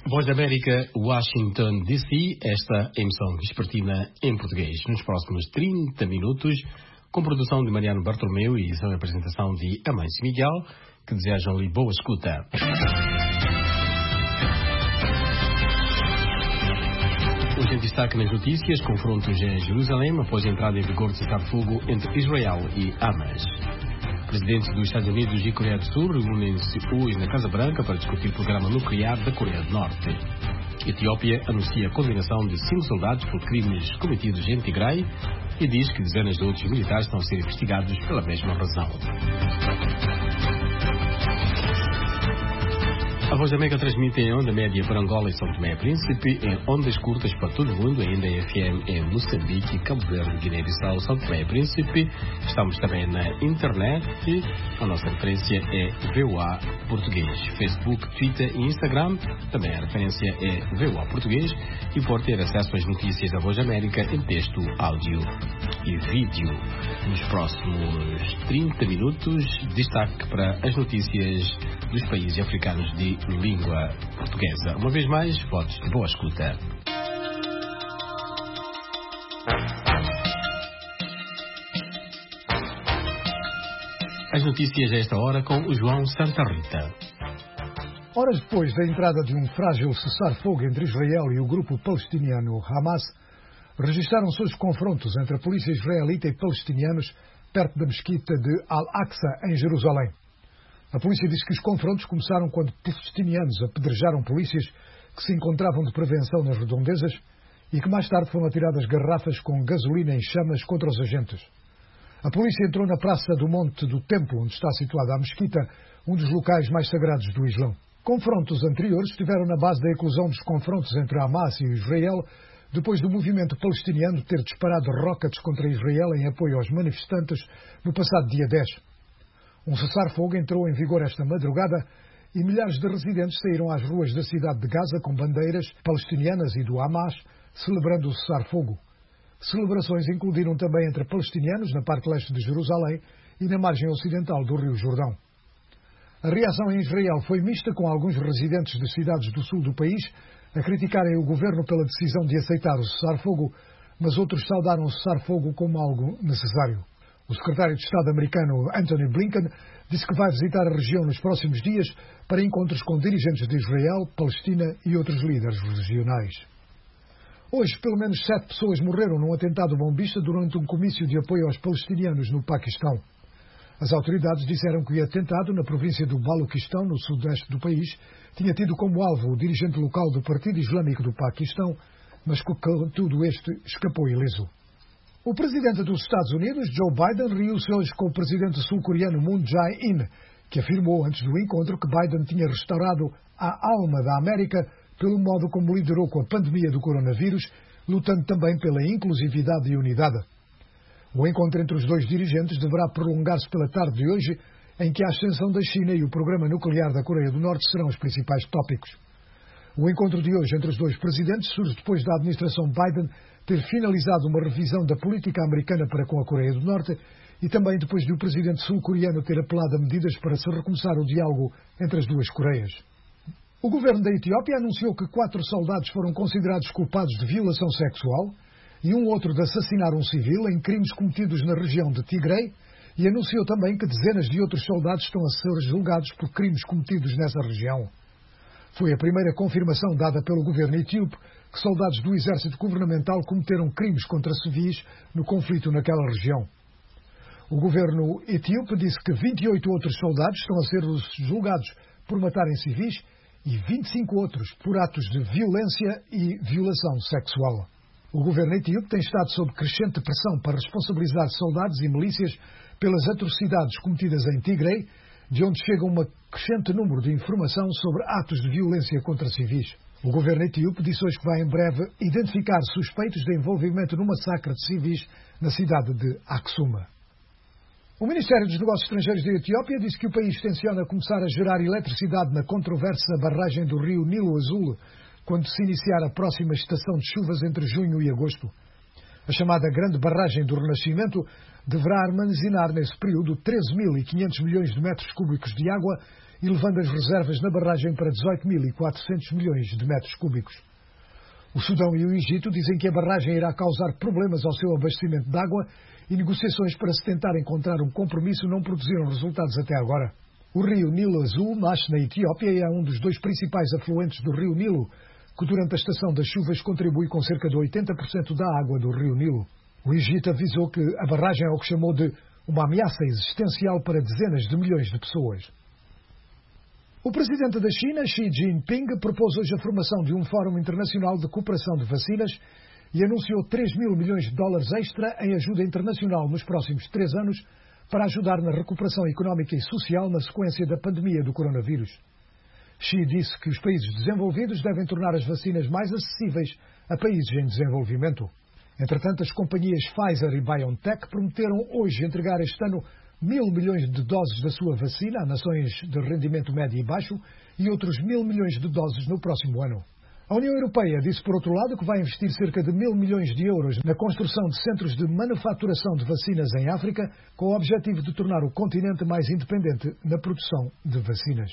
Voz da América, Washington, D.C., esta emissão vespertina em português. Nos próximos 30 minutos, com produção de Mariano Bartolomeu e edição e apresentação de Amâncio Miguel, que desejam-lhe boa escuta. Hoje em destaque nas notícias, confrontos em Jerusalém após a entrada em vigor de cessar-fogo entre Israel e Hamas. Presidentes dos Estados Unidos e Coreia do Sul reúnem-se hoje na Casa Branca para discutir o programa nuclear da Coreia do Norte. Etiópia anuncia a condenação de 5 soldados por crimes cometidos em Tigray e diz que dezenas de outros militares estão a ser investigados pela mesma razão. A Voz da América transmite em onda média para Angola e São Tomé e Príncipe, em ondas curtas para todo o mundo, ainda em FM em Moçambique, Cabo Verde, Guiné-Bissau, São Tomé e Príncipe. Estamos também na internet. A nossa referência é VOA Português. Facebook, Twitter e Instagram. Também a referência é VOA Português. E pode ter acesso às notícias da Voz da América em texto, áudio e vídeo. Nos próximos 30 minutos, destaque para as notícias dos países africanos de língua portuguesa. Uma vez mais, votos de boa escuta. As notícias a esta hora com o João Santa Rita. Horas depois da entrada de um frágil cessar-fogo entre Israel e o grupo palestiniano Hamas, registaram-se os confrontos entre a polícia israelita e palestinianos perto da mesquita de Al-Aqsa, em Jerusalém. A polícia diz que os confrontos começaram quando palestinianos apedrejaram polícias que se encontravam de prevenção nas redondezas e que mais tarde foram atiradas garrafas com gasolina em chamas contra os agentes. A polícia entrou na praça do Monte do Templo, onde está situada a mesquita, um dos locais mais sagrados do Islão. Confrontos anteriores estiveram na base da eclosão dos confrontos entre Hamas e Israel, depois do movimento palestiniano ter disparado rockets contra Israel em apoio aos manifestantes no passado dia 10. Um cessar-fogo entrou em vigor esta madrugada e milhares de residentes saíram às ruas da cidade de Gaza com bandeiras palestinianas e do Hamas, celebrando o cessar-fogo. Celebrações incluíram também entre palestinianos na parte leste de Jerusalém e na margem ocidental do Rio Jordão. A reação em Israel foi mista, com alguns residentes de cidades do sul do país a criticarem o governo pela decisão de aceitar o cessar-fogo, mas outros saudaram o cessar-fogo como algo necessário. O secretário de Estado americano Antony Blinken disse que vai visitar a região nos próximos dias para encontros com dirigentes de Israel, Palestina e outros líderes regionais. Hoje, pelo menos 7 pessoas morreram num atentado bombista durante um comício de apoio aos palestinianos no Paquistão. As autoridades disseram que o atentado na província do Baluquistão, no sudeste do país, tinha tido como alvo o dirigente local do Partido Islâmico do Paquistão, mas que tudo este escapou ileso. O presidente dos Estados Unidos, Joe Biden, reuniu-se hoje com o presidente sul-coreano Moon Jae-in, que afirmou antes do encontro que Biden tinha restaurado a alma da América pelo modo como liderou com a pandemia do coronavírus, lutando também pela inclusividade e unidade. O encontro entre os dois dirigentes deverá prolongar-se pela tarde de hoje, em que a ascensão da China e o programa nuclear da Coreia do Norte serão os principais tópicos. O encontro de hoje entre os dois presidentes surge depois da administração Biden ter finalizado uma revisão da política americana para com a Coreia do Norte e também depois de o presidente sul-coreano ter apelado a medidas para se recomeçar o diálogo entre as duas Coreias. O governo da Etiópia anunciou que 4 soldados foram considerados culpados de violação sexual e um outro de assassinar um civil em crimes cometidos na região de Tigray, e anunciou também que dezenas de outros soldados estão a ser julgados por crimes cometidos nessa região. Foi a primeira confirmação dada pelo governo etíope que soldados do exército governamental cometeram crimes contra civis no conflito naquela região. O governo etíope disse que 28 outros soldados estão a ser julgados por matarem civis e 25 outros por atos de violência e violação sexual. O governo etíope tem estado sob crescente pressão para responsabilizar soldados e milícias pelas atrocidades cometidas em Tigray, de onde chega um crescente número de informação sobre atos de violência contra civis. O governo etíope disse hoje que vai em breve identificar suspeitos de envolvimento no massacre de civis na cidade de Aksuma. O Ministério dos Negócios Estrangeiros da Etiópia disse que o país tenciona começar a gerar eletricidade na controversa barragem do rio Nilo Azul, quando se iniciar a próxima estação de chuvas entre junho e agosto. A chamada Grande Barragem do Renascimento deverá armazenar nesse período 13.500 milhões de metros cúbicos de água, elevando as reservas na barragem para 18.400 milhões de metros cúbicos. O Sudão e o Egito dizem que a barragem irá causar problemas ao seu abastecimento de água e negociações para se tentar encontrar um compromisso não produziram resultados até agora. O rio Nilo Azul nasce na Etiópia e é um dos dois principais afluentes do rio Nilo, que durante a estação das chuvas contribui com cerca de 80% da água do rio Nilo. O Egito avisou que a barragem é o que chamou de uma ameaça existencial para dezenas de milhões de pessoas. O presidente da China, Xi Jinping, propôs hoje a formação de um Fórum Internacional de Cooperação de Vacinas e anunciou 3 mil milhões de dólares extra em ajuda internacional nos próximos 3 anos para ajudar na recuperação económica e social na sequência da pandemia do coronavírus. Xi disse que os países desenvolvidos devem tornar as vacinas mais acessíveis a países em desenvolvimento. Entretanto, as companhias Pfizer e BioNTech prometeram hoje entregar este ano 1.000 milhões de doses da sua vacina a nações de rendimento médio e baixo e outros 1.000 milhões de doses no próximo ano. A União Europeia disse, por outro lado, que vai investir cerca de 1.000 milhões de euros na construção de centros de manufaturação de vacinas em África, com o objetivo de tornar o continente mais independente na produção de vacinas.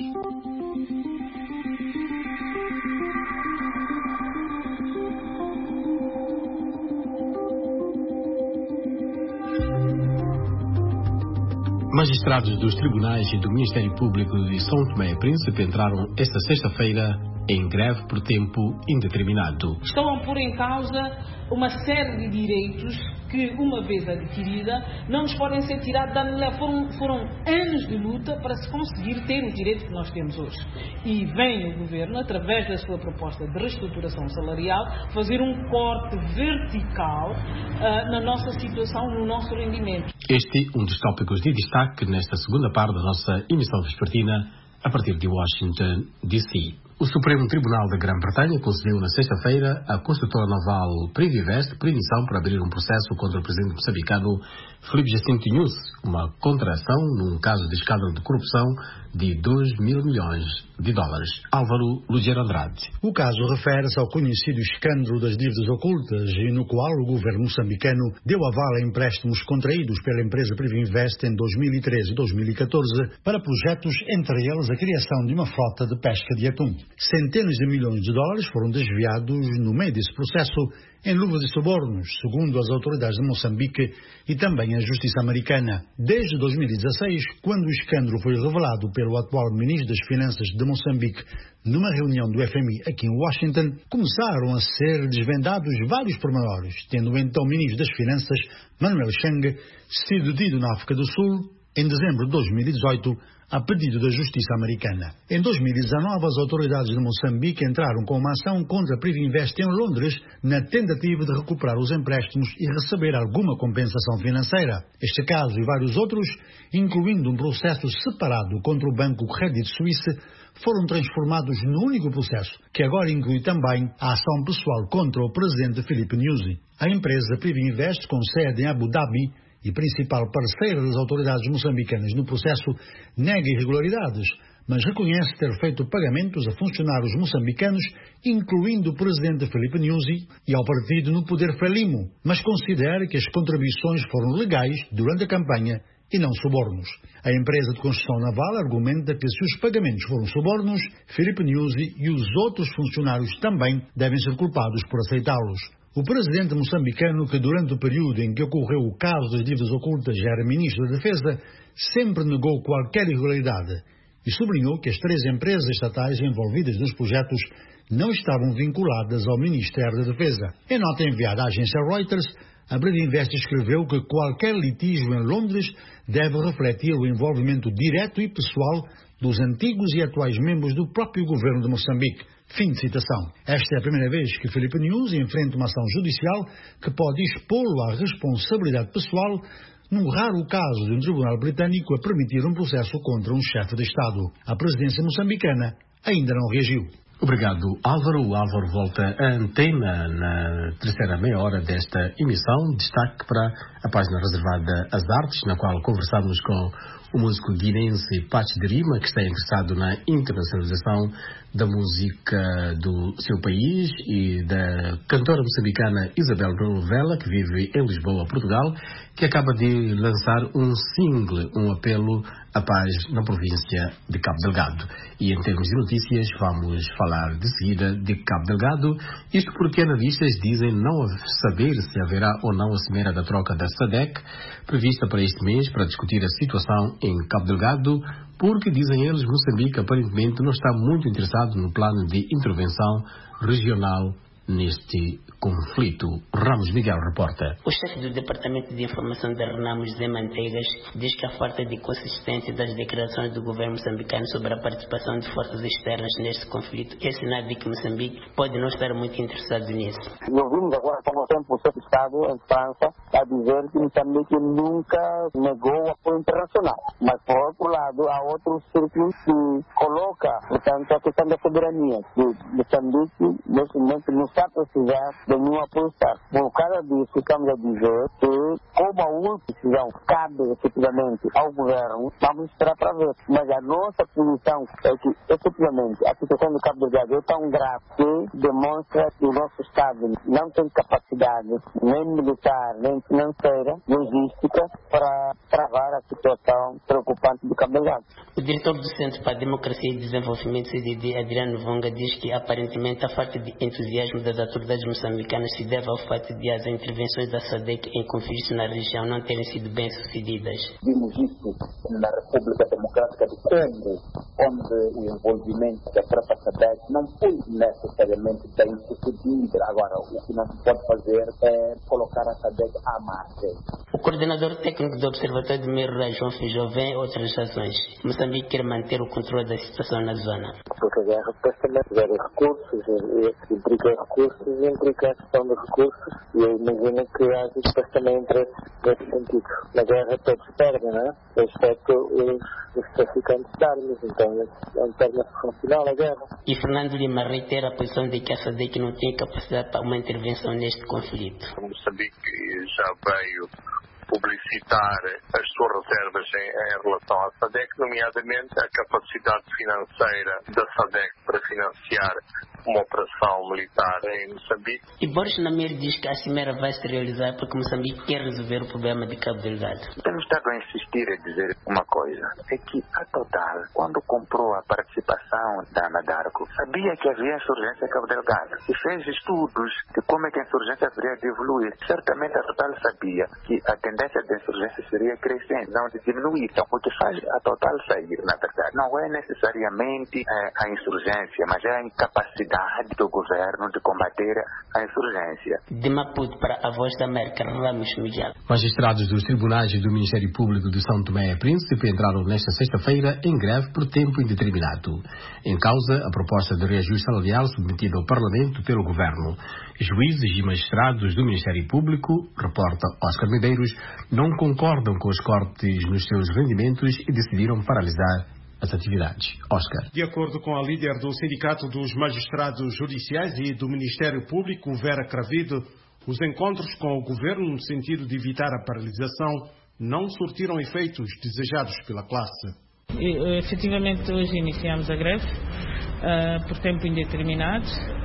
Magistrados dos tribunais e do Ministério Público de São Tomé e Príncipe entraram esta sexta-feira em greve por tempo indeterminado. Estão a pôr em causa uma série de direitos que, uma vez adquirida, não nos podem ser tirados. Foram anos de luta para se conseguir ter os direitos que nós temos hoje. E vem o Governo, através da sua proposta de reestruturação salarial, fazer um corte vertical na nossa situação, no nosso rendimento. Este um dos tópicos de destaque nesta segunda parte da nossa emissão vespertina, a partir de Washington, D.C. O Supremo Tribunal da Grã-Bretanha concedeu na sexta-feira à construtora naval Privivest permissão para abrir um processo contra o presidente moçambicano Filipe Jacinto Nyusi, uma contração num caso de escândalo de corrupção de 2 mil milhões de dólares. Álvaro Lugero Andrade. O caso refere-se ao conhecido escândalo das dívidas ocultas e no qual o governo moçambicano deu aval a empréstimos contraídos pela empresa Privinvest em 2013 e 2014 para projetos, entre eles a criação de uma frota de pesca de atum. Centenas de milhões de dólares foram desviados no meio desse processo em luvas e subornos, segundo as autoridades de Moçambique e também a Justiça americana. Desde 2016, quando o escândalo foi revelado pelo atual Ministro das Finanças de Moçambique numa reunião do FMI aqui em Washington, começaram a ser desvendados vários pormenores, tendo então o Ministro das Finanças, Manuel Chang, sido detido na África do Sul em dezembro de 2018, a pedido da Justiça americana. Em 2019, as autoridades de Moçambique entraram com uma ação contra a Privinvest em Londres, na tentativa de recuperar os empréstimos e receber alguma compensação financeira. Este caso e vários outros, incluindo um processo separado contra o banco Credit Suisse, foram transformados no único processo, que agora inclui também a ação pessoal contra o presidente Filipe Nyusi. A empresa Privinvest, com sede em Abu Dhabi e principal parceira das autoridades moçambicanas no processo, nega irregularidades, mas reconhece ter feito pagamentos a funcionários moçambicanos, incluindo o presidente Filipe Nyusi e ao partido no poder Frelimo, mas considera que as contribuições foram legais durante a campanha e não subornos. A empresa de construção naval argumenta que se os pagamentos foram subornos, Filipe Nyusi e os outros funcionários também devem ser culpados por aceitá-los. O presidente moçambicano, que durante o período em que ocorreu o caso das dívidas ocultas já era ministro da Defesa, sempre negou qualquer irregularidade e sublinhou que as 3 empresas estatais envolvidas nos projetos não estavam vinculadas ao Ministério da Defesa. Em nota enviada à agência Reuters, a Privinvest escreveu que qualquer litígio em Londres deve refletir o envolvimento direto e pessoal dos antigos e atuais membros do próprio governo de Moçambique. Fim de citação. Esta é a primeira vez que Filipe Nyusi enfrenta uma ação judicial que pode expô-lo à responsabilidade pessoal, num raro caso de um tribunal britânico a permitir um processo contra um chefe de Estado. A presidência moçambicana ainda não reagiu. Obrigado, Álvaro. O Álvaro volta à antena na terceira meia hora desta emissão. Destaque para a página reservada às artes, na qual conversamos com O músico guinense Pachi de Rima, que está interessado na internacionalização da música do seu país, e da cantora moçambicana Isabel Novella, que vive em Lisboa, Portugal, que acaba de lançar um single, um apelo à paz na província de Cabo Delgado. E em termos de notícias, vamos falar de seguida de Cabo Delgado, isto porque analistas dizem não saber se haverá ou não a cimeira da troca da SADC, prevista para este mês, para discutir a situação em Cabo Delgado, porque, dizem eles, Moçambique aparentemente não está muito interessado no plano de intervenção regional neste conflito. Ramos Miguel reporta. O chefe do Departamento de Informação da RENAMO, José Manteigas, diz que a falta de consistência das declarações do governo moçambicano sobre a participação de forças externas neste conflito é sinal de que Moçambique pode não estar muito interessado nisso. E ouvimos agora, como tempo, o chefe de Estado em França a dizer que Moçambique nunca negou o apoio internacional. Mas, por outro lado, há outros círculos que colocam, portanto, a questão da soberania. Que Moçambique, neste momento, não está a precisar de nenhum apoio externo. Por causa disso, ficamos a dizer que, como a última decisão cabe efetivamente ao governo, vamos esperar para ver. Mas a nossa posição é que, efetivamente, a situação do Cabo Delgado é tão grave que demonstra que o nosso Estado não tem capacidade, nem militar, nem financeira, logística, para travar a situação preocupante do Cabo Delgado. O diretor do Centro para a Democracia e Desenvolvimento, CDD, Adriano Vonga, diz que, aparentemente, a falta de entusiasmo das autoridades moçambicanas se deve ao fato de as intervenções da SADC em conflitos na região não terem sido bem sucedidas. Vimos isso na República Democrática do Congo, onde o envolvimento da própria SADC não foi necessariamente bem sucedido. Agora, o que não se pode fazer é colocar a SADC à margem. O coordenador técnico do Observatório de Meio Rural, João Feijó, vê outras razões. Moçambique quer manter o controle da situação na zona. Porque a guerra supostamente gera recursos, e implica recursos e implica a questão de recursos, e eu imagino que haja supostamente interesse nesse sentido. Na guerra todos perdem, não é? Exceto os traficantes de armas, então é um termo funcional a guerra. E Fernando Lima reitera a posição de que a SADC não tem capacidade para uma intervenção neste conflito. Moçambique já veio publicitar as suas reservas em relação à SADC, nomeadamente a capacidade financeira da SADC para financiar uma operação militar em Moçambique. E Boris Namir diz que a cimeira vai se realizar porque Moçambique quer resolver o problema de Cabo Delgado. Temos estado a insistir e dizer uma coisa, é que a Total, quando comprou a participação da Anadarko, sabia que havia insurgência em Cabo Delgado e fez estudos de como é que a insurgência haveria de evoluir. Certamente a Total sabia que a tendência da insurgência seria crescente, não de diminuir. Então, o que faz a Total sair, na verdade, não é necessariamente a insurgência, mas é a incapacidade do governo de combater a insurgência. De Maputo para a Voz da América, Ramos Miguel. Magistrados dos tribunais e do Ministério Público de São Tomé e Príncipe entraram nesta sexta-feira em greve por tempo indeterminado. Em causa, a proposta de reajuste salarial submetida ao Parlamento pelo Governo. Juízes e magistrados do Ministério Público, reporta Oscar Medeiros, não concordam com os cortes nos seus rendimentos e decidiram paralisar as atividades. Oscar. De acordo com a líder do Sindicato dos Magistrados Judiciais e do Ministério Público, Vera Cravido, os encontros com o governo no sentido de evitar a paralisação não surtiram efeitos desejados pela classe. Efetivamente, hoje iniciamos a greve por tempo indeterminado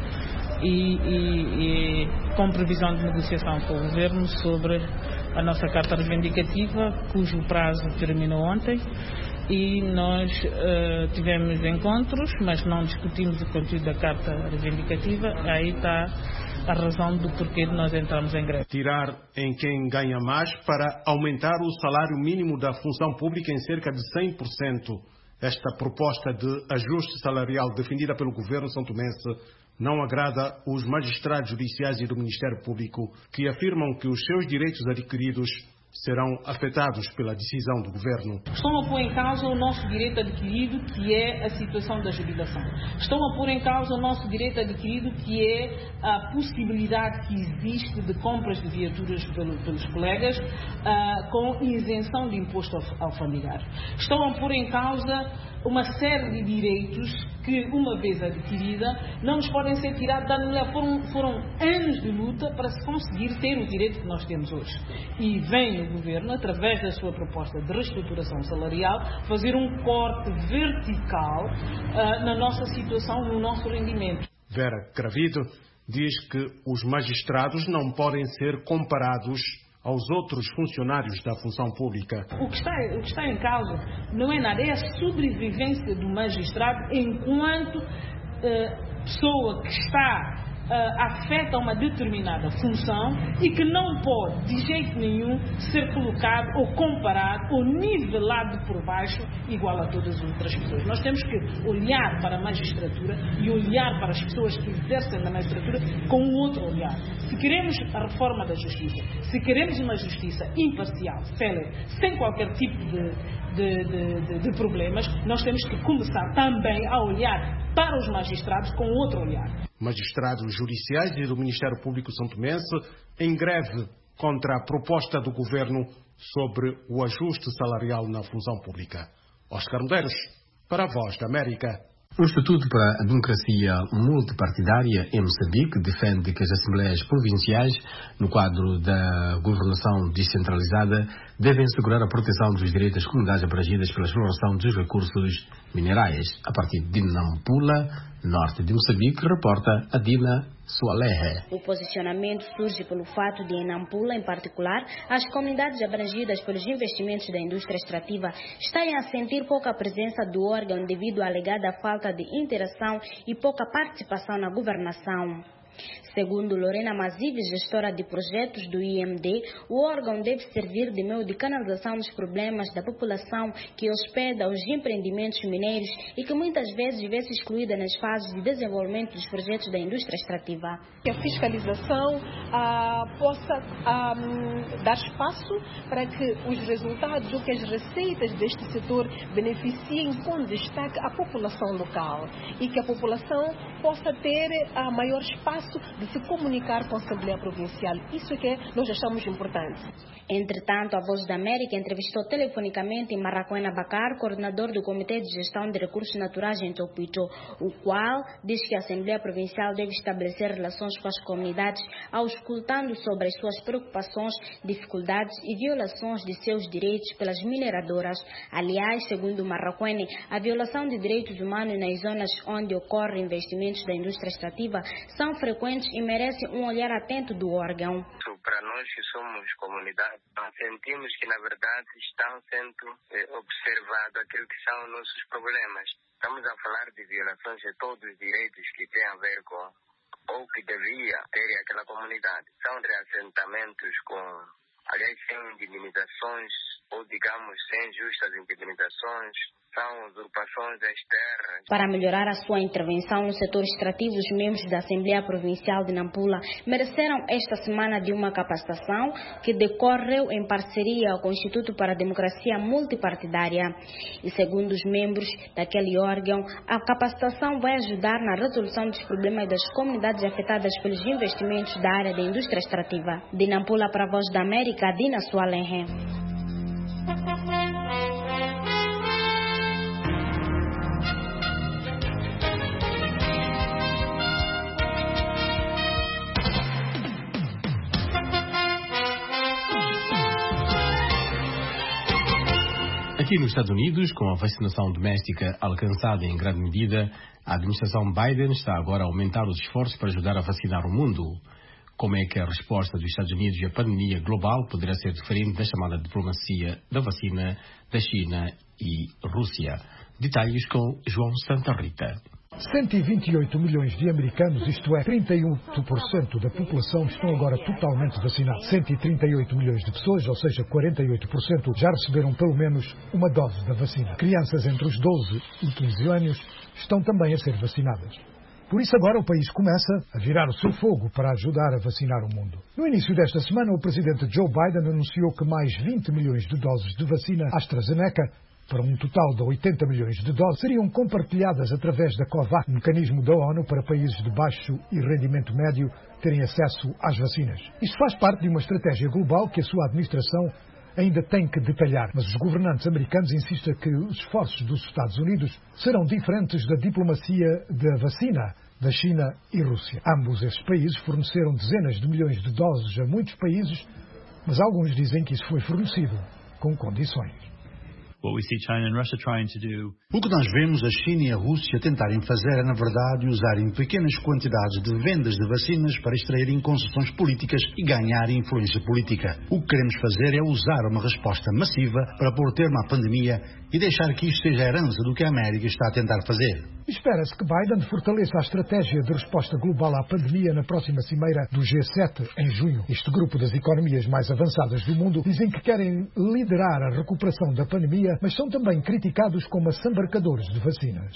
e com previsão de negociação com o governo sobre a nossa carta reivindicativa, cujo prazo terminou ontem. E nós tivemos encontros, mas não discutimos o conteúdo da carta reivindicativa. Aí está a razão do porquê de nós entrarmos em greve. Tirar em quem ganha mais para aumentar o salário mínimo da função pública em cerca de 100%. Esta proposta de ajuste salarial defendida pelo governo santomense não agrada os magistrados judiciais e do Ministério Público, que afirmam que os seus direitos adquiridos serão afetados pela decisão do governo. Estão a pôr em causa o nosso direito adquirido, que é a situação da jubilação. Estão a pôr em causa o nosso direito adquirido, que é a possibilidade que existe de compras de viaturas pelos colegas com isenção de imposto alfandegário. Estão a pôr em causa uma série de direitos que, uma vez adquirida, não nos podem ser tirados da mulher. Foram anos de luta para se conseguir ter o direito que nós temos hoje. E vem o Governo, através da sua proposta de reestruturação salarial, fazer um corte vertical na nossa situação, no nosso rendimento. Vera Cravido diz que os magistrados não podem ser comparados aos outros funcionários da função pública. O que está em causa não é nada, é a sobrevivência do magistrado enquanto pessoa que está afeta uma determinada função e que não pode, de jeito nenhum, ser colocado ou comparado ou nivelado por baixo igual a todas as outras pessoas. Nós temos que olhar para a magistratura e olhar para as pessoas que exercem na magistratura com um outro olhar. Se queremos a reforma da justiça, se queremos uma justiça imparcial, célere, sem qualquer tipo de problemas, nós temos que começar também a olhar para os magistrados com outro olhar. Magistrados judiciais e do Ministério Público santomense em greve contra a proposta do Governo sobre o ajuste salarial na função pública. Oscar Medeiros, para a Voz da América. O Instituto para a Democracia Multipartidária em Moçambique defende que as Assembleias Provinciais, no quadro da governação descentralizada, devem assegurar a proteção dos direitos das comunidades abrangidas pela exploração dos recursos minerais. A partir de Nampula, norte de Moçambique, reporta Adina Soalehe. O posicionamento surge pelo fato de, em Nampula, em particular, as comunidades abrangidas pelos investimentos da indústria extrativa estarem a sentir pouca presença do órgão devido à alegada falta de interação e pouca participação na governação. Segundo Lorena Mazive, gestora de projetos do IMD, o órgão deve servir de meio de canalização dos problemas da população que hospeda os empreendimentos mineiros e que muitas vezes vê-se excluída nas fases de desenvolvimento dos projetos da indústria extrativa. Que a fiscalização possa dar espaço para que os resultados ou que as receitas deste setor beneficiem com destaque a população local e que a população possa ter maior espaço de se comunicar com a Assembleia Provincial. Isso é que nós achamos importante. Entretanto, a Voz da América entrevistou telefonicamente Marraquena Bacar, coordenador do Comitê de Gestão de Recursos Naturais em Topuito, o qual diz que a Assembleia Provincial deve estabelecer relações com as comunidades, auscultando sobre as suas preocupações, dificuldades e violações de seus direitos pelas mineradoras. Aliás, segundo Marraquena, a violação de direitos humanos nas zonas onde ocorrem investimentos da indústria extrativa são frequentes e merecem um olhar atento do órgão. Para nós que somos comunidade, sentimos que na verdade estão sendo observados aquilo que são nossos problemas. Estamos a falar de violações de todos os direitos que têm a ver com ou que devia ter aquela comunidade. São reassentamentos sem indemnizações ou digamos sem justas indemnizações. São usurpações das terras. Para melhorar a sua intervenção no setor extrativo, os membros da Assembleia Provincial de Nampula mereceram esta semana de uma capacitação que decorreu em parceria com o Instituto para a Democracia Multipartidária. E segundo os membros daquele órgão, a capacitação vai ajudar na resolução dos problemas das comunidades afetadas pelos investimentos da área da indústria extrativa. De Nampula para a Voz da América, Dina Soalehe. Aqui nos Estados Unidos, com a vacinação doméstica alcançada em grande medida, a administração Biden está agora a aumentar os esforços para ajudar a vacinar o mundo. Como é que a resposta dos Estados Unidos à pandemia global poderá ser diferente da chamada diplomacia da vacina da China e Rússia? Detalhes com João Santa Rita. 128 milhões de americanos, isto é, 38% da população, estão agora totalmente vacinados. 138 milhões de pessoas, ou seja, 48%, já receberam pelo menos uma dose da vacina. Crianças entre os 12 e 15 anos estão também a ser vacinadas. Por isso agora o país começa a virar o seu fogo para ajudar a vacinar o mundo. No início desta semana, o presidente Joe Biden anunciou que mais 20 milhões de doses de vacina AstraZeneca, para um total de 80 milhões de doses, seriam compartilhadas através da COVAX, um mecanismo da ONU para países de baixo e rendimento médio terem acesso às vacinas. Isto faz parte de uma estratégia global que a sua administração ainda tem que detalhar, mas os governantes americanos insistem que os esforços dos Estados Unidos serão diferentes da diplomacia da vacina da China e Rússia. Ambos estes países forneceram dezenas de milhões de doses a muitos países, mas alguns dizem que isso foi fornecido com condições. O que nós vemos a China e a Rússia tentarem fazer é, na verdade, usarem pequenas quantidades de vendas de vacinas para extraírem concessões políticas e ganharem influência política. O que queremos fazer é usar uma resposta massiva para pôr termo à pandemia e deixar que isto seja a herança do que a América está a tentar fazer. Espera-se que Biden fortaleça a estratégia de resposta global à pandemia na próxima cimeira do G7 em junho. Este grupo das economias mais avançadas do mundo dizem que querem liderar a recuperação da pandemia, mas são também criticados como assambarcadores de vacinas.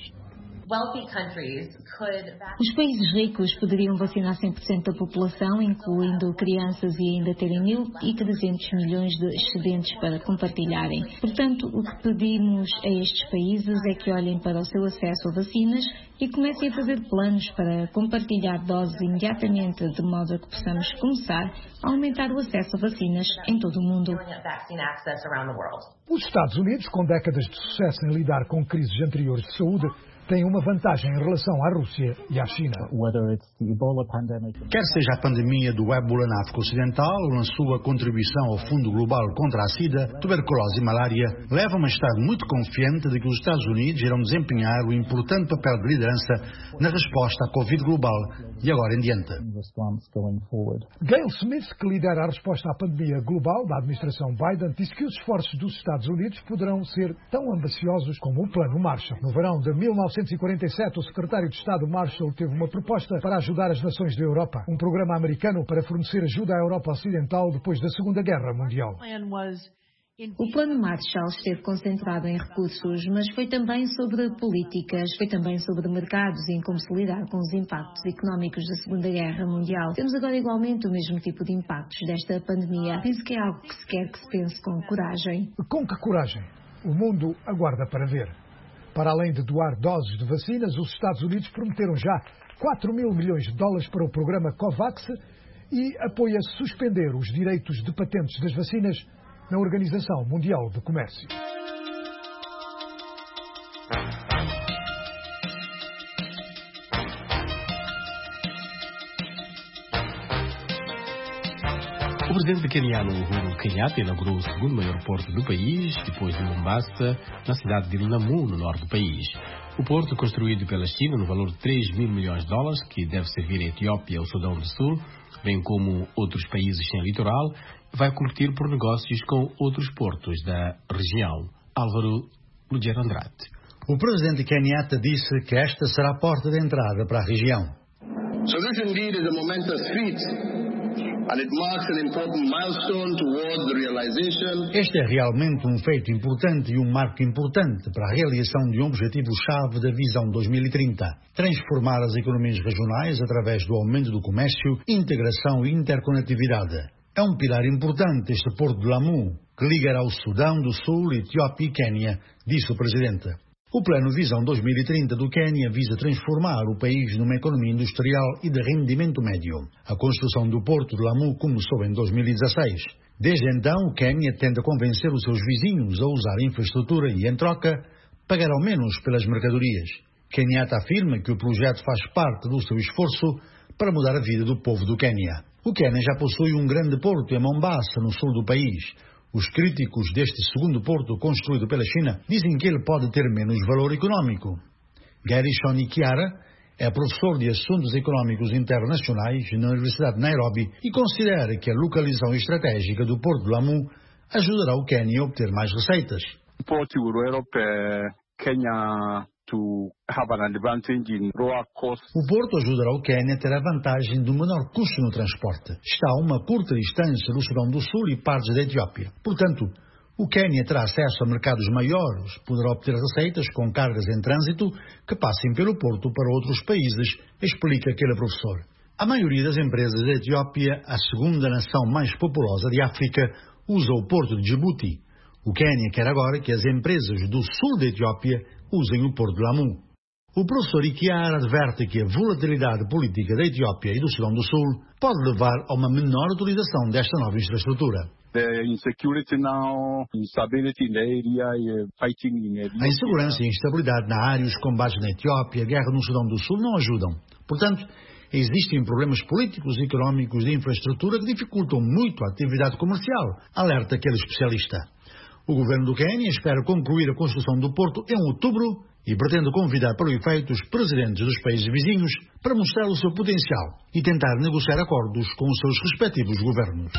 Os países ricos poderiam vacinar 100% da população, incluindo crianças, e ainda terem 1.300 milhões de excedentes para compartilharem. Portanto, o que pedimos a estes países é que olhem para o seu acesso a vacinas e comecem a fazer planos para compartilhar doses imediatamente, de modo a que possamos começar a aumentar o acesso a vacinas em todo o mundo. Os Estados Unidos, com décadas de sucesso em lidar com crises anteriores de saúde, têm uma vantagem em relação à Rússia e à China. Quer seja a pandemia do ébola na África Ocidental ou na sua contribuição ao Fundo Global contra a SIDA, tuberculose e malária, leva-me a estar muito confiante de que os Estados Unidos irão desempenhar o importante papel de liderança na resposta à Covid global e agora em diante. Gail Smith, que lidera a resposta à pandemia global da administração Biden, disse que os esforços dos Estados Unidos poderão ser tão ambiciosos como o Plano Marshall. No verão de 1947, o secretário de Estado Marshall teve uma proposta para ajudar as nações da Europa, um programa americano para fornecer ajuda à Europa Ocidental depois da Segunda Guerra Mundial. O Plano Marshall esteve concentrado em recursos, mas foi também sobre políticas, foi também sobre mercados e em como se lidar com os impactos económicos da Segunda Guerra Mundial. Temos agora igualmente o mesmo tipo de impactos desta pandemia. Penso que é algo que se quer que se pense com coragem. Com que coragem? O mundo aguarda para ver. Para além de doar doses de vacinas, os Estados Unidos prometeram já 4 mil milhões de dólares para o programa COVAX e apoia suspender os direitos de patentes das vacinas na Organização Mundial do Comércio. O presidente queniano Uhuru Kenyatta inaugurou o segundo maior porto do país, depois de Mombasa, na cidade de Lamu, no norte do país. O porto, construído pela China no valor de 3 mil milhões de dólares, que deve servir a Etiópia e ao Sudão do Sul, bem como outros países sem litoral, vai competir por negócios com outros portos da região. Álvaro Lugero Andrade. O presidente Kenyatta disse que esta será a porta de entrada para a região. So this indeed is a momentous feat. And it marks an important milestone towards the realization. Este é realmente um feito importante e um marco importante para a realização de um objetivo-chave da Visão 2030. Transformar as economias regionais através do aumento do comércio, integração e interconectividade. É um pilar importante este porto de Lamu, que ligará o Sudão do Sul, Etiópia e Quênia, disse o presidente. O Plano Visão 2030 do Quênia visa transformar o país numa economia industrial e de rendimento médio. A construção do porto de Lamu começou em 2016. Desde então, o Quênia tenta convencer os seus vizinhos a usar a infraestrutura e, em troca, pagar ao menos pelas mercadorias. Kenyatta afirma que o projeto faz parte do seu esforço para mudar a vida do povo do Quênia. O Quênia já possui um grande porto em Mombasa, no sul do país. Os críticos deste segundo porto construído pela China dizem que ele pode ter menos valor económico. Gary Shoni Kiara é professor de Assuntos Económicos Internacionais na Universidade de Nairobi e considera que a localização estratégica do porto de Lamu ajudará o Quênia a obter mais receitas. O porto ajudará o Quênia a ter a vantagem do menor custo no transporte. Está a uma curta distância do Sudão do Sul e partes da Etiópia. Portanto, o Quênia terá acesso a mercados maiores, poderá obter receitas com cargas em trânsito que passem pelo porto para outros países, explica aquele professor. A maioria das empresas da Etiópia, a segunda nação mais populosa de África, usa o porto de Djibouti. O Quênia quer agora que as empresas do sul da Etiópia usem o porto de Lamu. O professor Ikiar adverte que a volatilidade política da Etiópia e do Sudão do Sul pode levar a uma menor utilização desta nova infraestrutura. The insecurity now, instability in the area, fighting in Ethiopia. A insegurança e a instabilidade na área, os combates na Etiópia, a guerra no Sudão do Sul não ajudam. Portanto, existem problemas políticos e económicos de infraestrutura que dificultam muito a atividade comercial, alerta aquele especialista. O governo do Quênia espera concluir a construção do porto em outubro e pretende convidar para o efeito os presidentes dos países vizinhos para mostrar o seu potencial e tentar negociar acordos com os seus respectivos governos.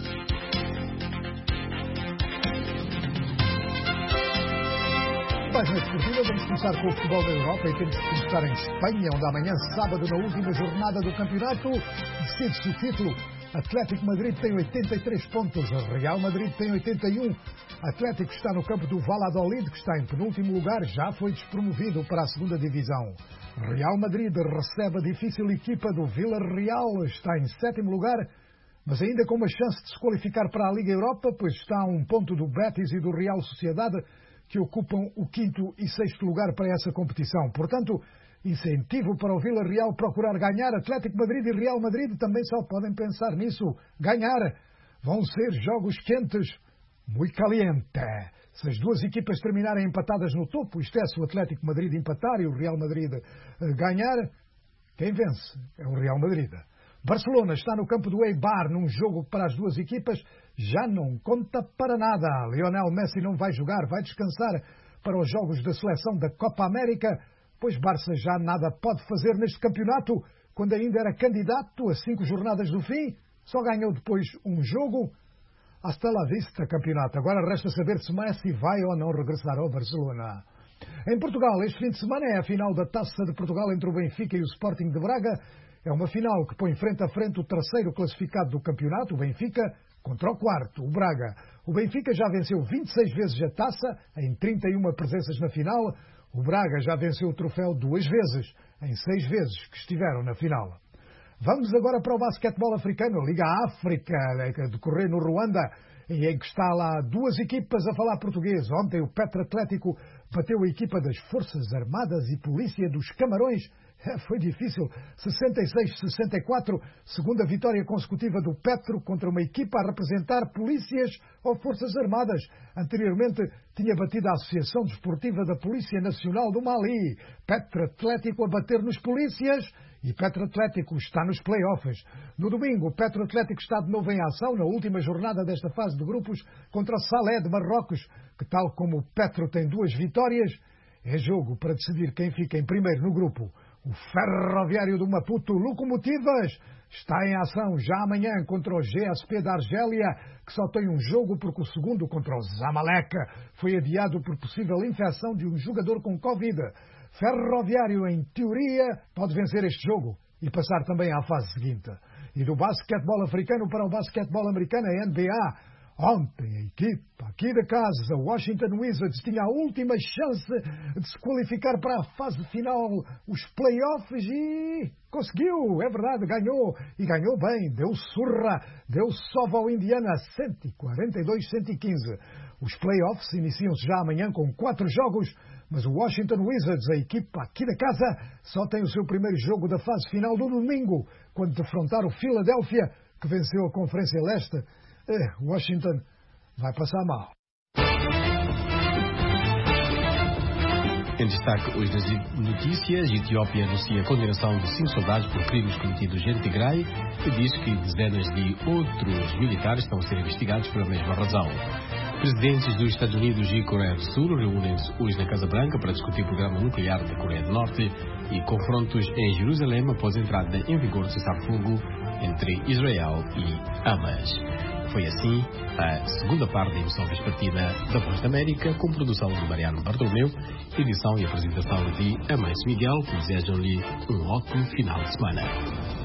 Página desportiva, vamos começar com o futebol da Europa e temos que começar em Espanha, onde amanhã, sábado, na última jornada do campeonato, decide-se o título. Atlético Madrid tem 83 pontos, Real Madrid tem 81. Atlético está no campo do Valladolid, que está em penúltimo lugar, já foi despromovido para a segunda divisão. Real Madrid recebe a difícil equipa do Villarreal, está em sétimo lugar, mas ainda com uma chance de se qualificar para a Liga Europa, pois está a um ponto do Betis e do Real Sociedade, que ocupam o quinto e sexto lugar para essa competição. Portanto, incentivo para o Villarreal procurar ganhar. Atlético Madrid e Real Madrid também só podem pensar nisso. Ganhar. Vão ser jogos quentes. Muito caliente. Se as duas equipas terminarem empatadas no topo, isto é, se o Atlético Madrid empatar e o Real Madrid ganhar, quem vence é o Real Madrid. Barcelona está no campo do Eibar num jogo que para as duas equipas já não conta para nada. Lionel Messi não vai jogar, vai descansar para os jogos da seleção da Copa América, pois Barça já nada pode fazer neste campeonato, quando ainda era candidato a 5 jornadas do fim, só ganhou depois um jogo. Hasta la vista, campeonato. Agora resta saber se Messi vai ou não regressar ao Barcelona. Em Portugal, este fim de semana é a final da Taça de Portugal entre o Benfica e o Sporting de Braga. É uma final que põe frente a frente o terceiro classificado do campeonato, o Benfica, contra o quarto, o Braga. O Benfica já venceu 26 vezes a taça, em 31 presenças na final. O Braga já venceu o troféu 2 vezes, em 6 vezes que estiveram na final. Vamos agora para o basquetebol africano, a Liga África, a decorrer no Ruanda, em que está lá 2 equipas a falar português. Ontem o Petro Atlético bateu a equipa das Forças Armadas e Polícia dos Camarões. Foi difícil, 66-64, segunda vitória consecutiva do Petro contra uma equipa a representar polícias ou Forças Armadas. Anteriormente tinha batido a Associação Desportiva da Polícia Nacional do Mali. Petro Atlético a bater nos polícias e Petro Atlético está nos play-offs. No domingo, o Petro Atlético está de novo em ação na última jornada desta fase de grupos contra Salé de Marrocos, que tal como o Petro tem 2 vitórias, é jogo para decidir quem fica em primeiro no grupo. O Ferroviário do Maputo, Locomotivas, está em ação já amanhã contra o GSP da Argélia, que só tem um jogo porque o segundo contra o Zamalek foi adiado por possível infecção de um jogador com Covid. Ferroviário, em teoria, pode vencer este jogo e passar também à fase seguinte. E do basquetebol africano para o basquetebol americano, a NBA. Ontem a equipa aqui da casa, Washington Wizards, tinha a última chance de se qualificar para a fase final, os playoffs, e conseguiu, é verdade, ganhou, e ganhou bem, deu surra, deu sova ao Indiana, 142-115. Os playoffs iniciam-se já amanhã com 4 jogos, mas o Washington Wizards, a equipa aqui da casa, só tem o seu primeiro jogo da fase final no domingo, quando defrontar o Philadelphia, que venceu a Conferência Leste. Washington vai passar mal. Em destaque hoje nas notícias, a Etiópia anuncia a condenação de 5 soldados por crimes cometidos em Tigray e diz que dezenas de outros militares estão a ser investigados pela mesma razão. Presidentes dos Estados Unidos e Coreia do Sul reúnem-se hoje na Casa Branca para discutir o programa nuclear da Coreia do Norte e confrontos em Jerusalém após a entrada em vigor do cessar-fogo entre Israel e Hamas. Foi assim a segunda parte da emissão vespertina da Voz da América, com produção de Mariano Bartolomeu, edição e apresentação de Amâncio Miguel, que desejam-lhe um ótimo final de semana.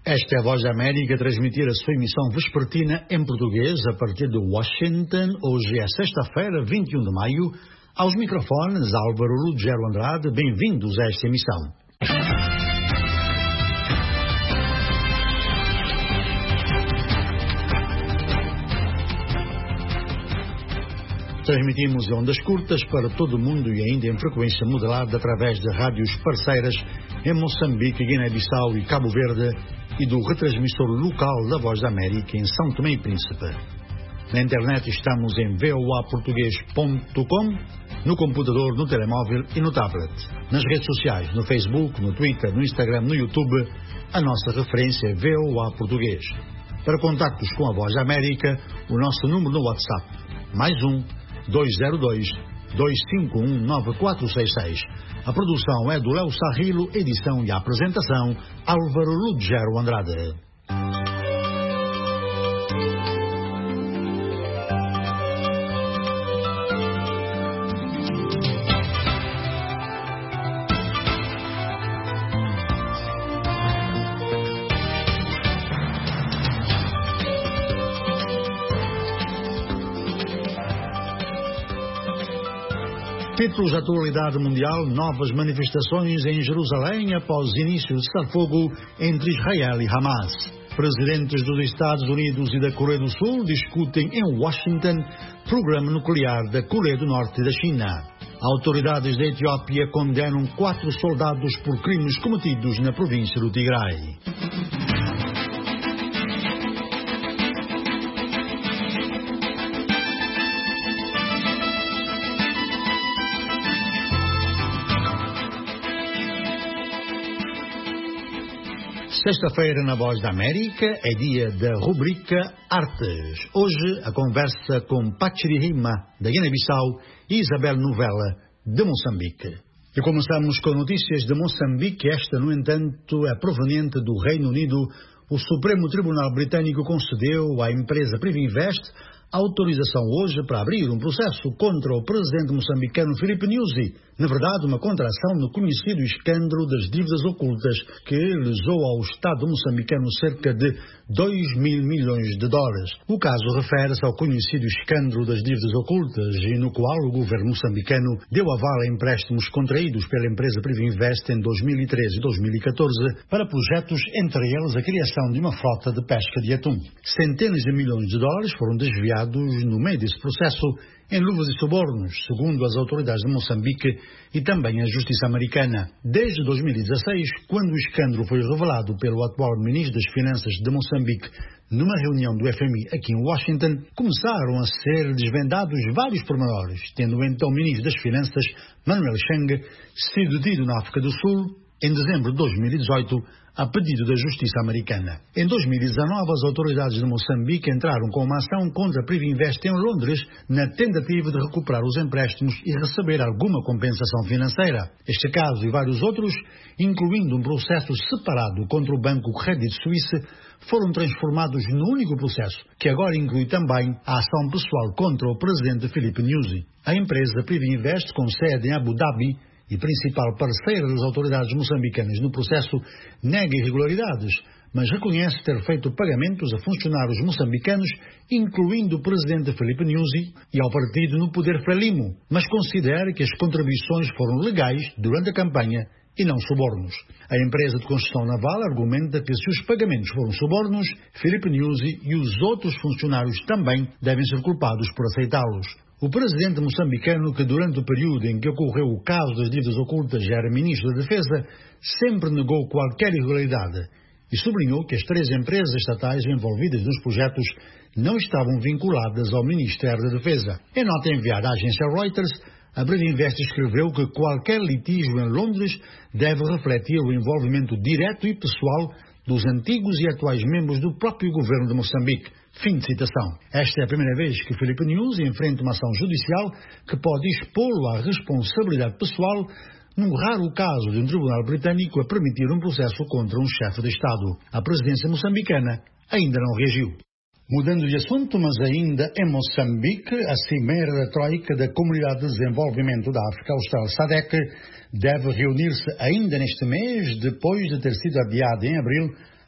Esta é a Voz da América a transmitir a sua emissão vespertina em português a partir de Washington. Hoje é sexta-feira, 21 de maio. Aos microfones, Álvaro Ruggiero Andrade. Bem-vindos a esta emissão. Transmitimos em ondas curtas para todo o mundo e ainda em frequência modulada através de rádios parceiras em Moçambique, Guiné-Bissau e Cabo Verde e do retransmissor local da Voz da América em São Tomé e Príncipe. Na internet estamos em voaportugues.com, no computador, no telemóvel e no tablet. Nas redes sociais, no Facebook, no Twitter, no Instagram, no YouTube, a nossa referência é VOA Português. Para contactos com a Voz da América, o nosso número no WhatsApp, +1-202-251-9466. A produção é do Léo Sarrilo, edição e apresentação, Álvaro Ruggiero Andrade. Títulos da atualidade mundial: novas manifestações em Jerusalém após início de cessar-fogo entre Israel e Hamas. Presidentes dos Estados Unidos e da Coreia do Sul discutem em Washington programa nuclear da Coreia do Norte e da China. Autoridades da Etiópia condenam 4 soldados por crimes cometidos na província do Tigray. Sexta-feira na Voz da América é dia da rubrica Artes. Hoje a conversa com Pachiri Rima, da Guiné-Bissau, e Isabel Novella, de Moçambique. E começamos com notícias de Moçambique. Esta, no entanto, é proveniente do Reino Unido. O Supremo Tribunal Britânico concedeu à empresa Privinvest autorização hoje para abrir um processo contra o presidente moçambicano Filipe Nyusi, na verdade uma contração no conhecido escândalo das dívidas ocultas que lesou ao Estado moçambicano cerca de 2 mil milhões de dólares. O caso refere-se ao conhecido escândalo das dívidas ocultas e no qual o governo moçambicano deu aval a empréstimos contraídos pela empresa Privinvest em 2013 e 2014 para projetos, entre eles a criação de uma frota de pesca de atum. Centenas de milhões de dólares foram desviados no meio desse processo em luvas e subornos, segundo as autoridades de Moçambique e também a justiça americana. Desde 2016, quando o escândalo foi revelado pelo atual ministro das Finanças de Moçambique numa reunião do FMI aqui em Washington, começaram a ser desvendados vários pormenores, tendo então o ministro das Finanças, Manuel Chang, sido detido na África do Sul em dezembro de 2018, a pedido da justiça americana. Em 2019, as autoridades de Moçambique entraram com uma ação contra a Privinvest em Londres, na tentativa de recuperar os empréstimos e receber alguma compensação financeira. Este caso e vários outros, incluindo um processo separado contra o banco Credit Suisse, foram transformados no único processo, que agora inclui também a ação pessoal contra o presidente Filipe Nyusi. A empresa Privinvest, com sede em Abu Dhabi e principal parceira das autoridades moçambicanas no processo, nega irregularidades, mas reconhece ter feito pagamentos a funcionários moçambicanos, incluindo o presidente Filipe Nyusi e ao partido no poder Frelimo, mas considera que as contribuições foram legais durante a campanha e não subornos. A empresa de construção naval argumenta que se os pagamentos foram subornos, Filipe Nyusi e os outros funcionários também devem ser culpados por aceitá-los. O presidente moçambicano, que durante o período em que ocorreu o caso das dívidas ocultas já era ministro da Defesa, sempre negou qualquer irregularidade e sublinhou que as 3 empresas estatais envolvidas nos projetos não estavam vinculadas ao Ministério da Defesa. Em nota enviada à agência Reuters, a Privinvest escreveu que qualquer litígio em Londres deve refletir o envolvimento direto e pessoal dos antigos e atuais membros do próprio governo de Moçambique. Fim de citação. Esta é a primeira vez que Filipe Nyusi enfrenta uma ação judicial que pode expô-lo à responsabilidade pessoal num raro caso de um tribunal britânico a permitir um processo contra um chefe de Estado. A presidência moçambicana ainda não reagiu. Mudando de assunto, mas ainda em Moçambique, a Cimeira da Troika da Comunidade de Desenvolvimento da África Austral, SADC, deve reunir-se ainda neste mês, depois de ter sido adiada em abril,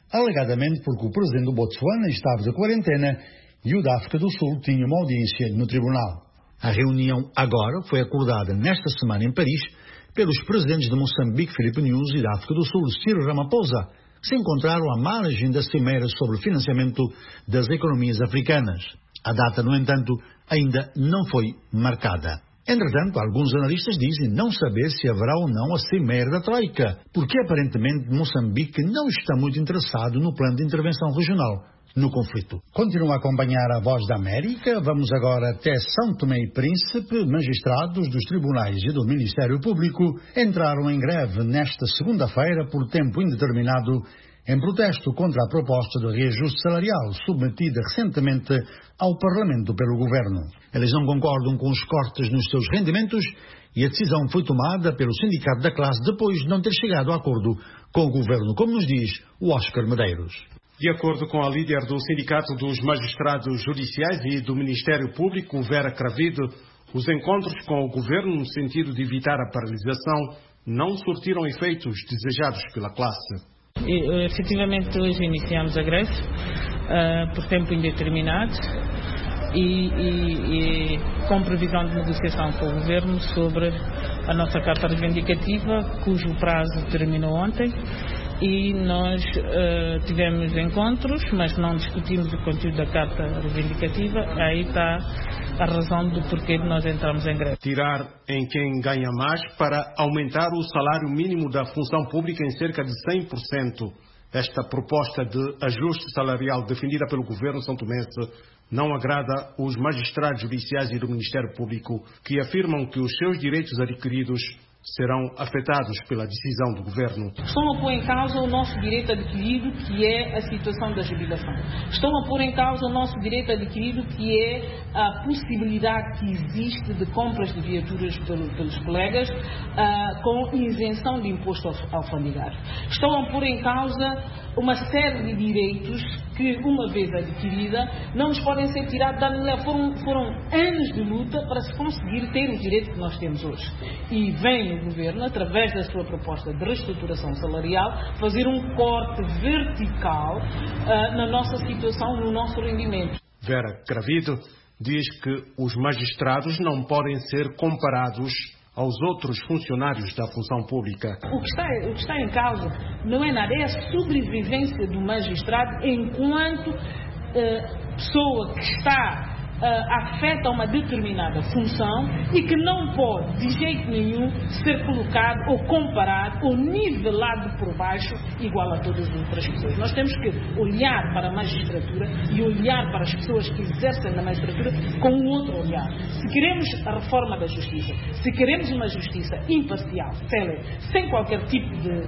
alegadamente porque o presidente do Botsuana estava de quarentena e o da África do Sul tinha uma audiência no tribunal. A reunião agora foi acordada nesta semana em Paris pelos presidentes de Moçambique, Filipe Nyusi, e da África do Sul, Cyril Ramaphosa, se encontraram à margem da cimeira sobre o financiamento das economias africanas. A data, no entanto, ainda não foi marcada. Entretanto, alguns analistas dizem não saber se haverá ou não a cimeira da Troika, porque aparentemente Moçambique não está muito interessado no plano de intervenção regional no conflito. Continua a acompanhar a Voz da América. Vamos agora até São Tomé e Príncipe. Magistrados dos tribunais e do Ministério Público entraram em greve nesta segunda-feira por tempo indeterminado em protesto contra a proposta de reajuste salarial submetida recentemente ao Parlamento pelo Governo. Eles não concordam com os cortes nos seus rendimentos e a decisão foi tomada pelo Sindicato da Classe depois de não ter chegado a acordo com o Governo, como nos diz o Oscar Medeiros. De acordo com a líder do Sindicato dos Magistrados Judiciais e do Ministério Público, Vera Cravido, os encontros com o Governo no sentido de evitar a paralisação não surtiram efeitos desejados pela classe. Efetivamente, hoje iniciamos a greve por tempo indeterminado e com previsão de negociação com o Governo sobre a nossa carta reivindicativa, cujo prazo terminou ontem. E nós tivemos encontros, mas não discutimos o conteúdo da carta reivindicativa. Aí está a razão do porquê de nós entramos em greve. Tirar em quem ganha mais para aumentar o salário mínimo da função pública em cerca de 100%. Esta proposta de ajuste salarial defendida pelo governo santomense não agrada os magistrados judiciais e do Ministério Público, que afirmam que os seus direitos adquiridos serão afetados pela decisão do Governo. Estão a pôr em causa o nosso direito adquirido, que é a situação da jubilação. Estão a pôr em causa o nosso direito adquirido, que é a possibilidade que existe de compras de viaturas pelos colegas com isenção de imposto alfandegário. Estão a pôr em causa uma série de direitos que, uma vez adquirida, não nos podem ser tirados da mulher. Foram anos de luta para se conseguir ter o direito que nós temos hoje. E vem o Governo, através da sua proposta de reestruturação salarial, fazer um corte vertical na nossa situação, no nosso rendimento. Vera Cravido diz que os magistrados não podem ser comparados aos outros funcionários da função pública. O que está em causa não é nada, é a sobrevivência do magistrado enquanto pessoa que está afeta uma determinada função e que não pode, de jeito nenhum, ser colocado ou comparado ou nivelado por baixo igual a todas as outras pessoas. Nós temos que olhar para a magistratura e olhar para as pessoas que exercem na magistratura com um outro olhar. Se queremos a reforma da justiça, se queremos uma justiça imparcial, célere, sem qualquer tipo